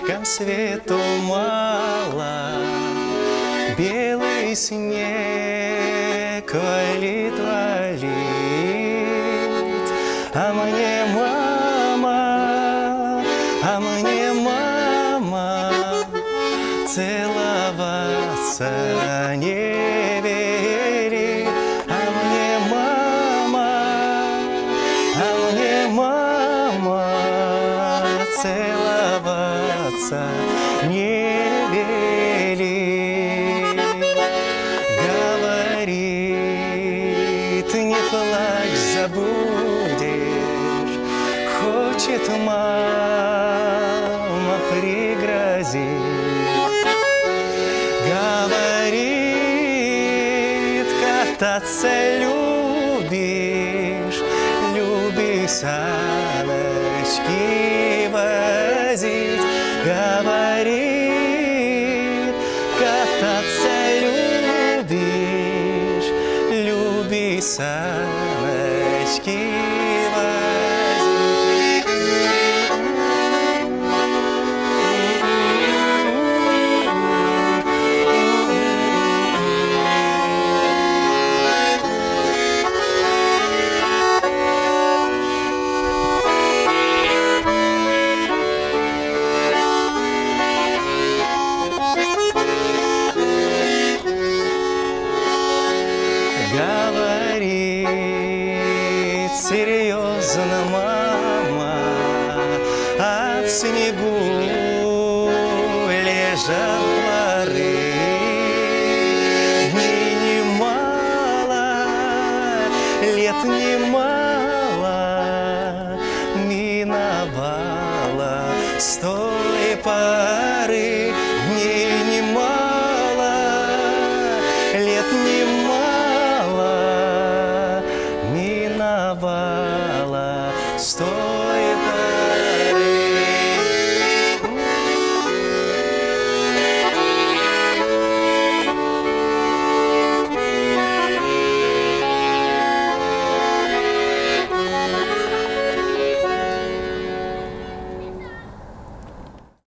слишком свету мало. Белый снег валит, валит, а мне мама целоваться не велит, а мне мама целоваться не велит. Говорит, не плачь, забудешь, хочет мама пригрозить. Говорит, кататься любишь, любишь саночки возить. Говорит, кататься любишь, любишь саночки возить. Говорит серьезно мама, а в снегу лежат дворы. Дней немало, лет немало, миновало с той поры.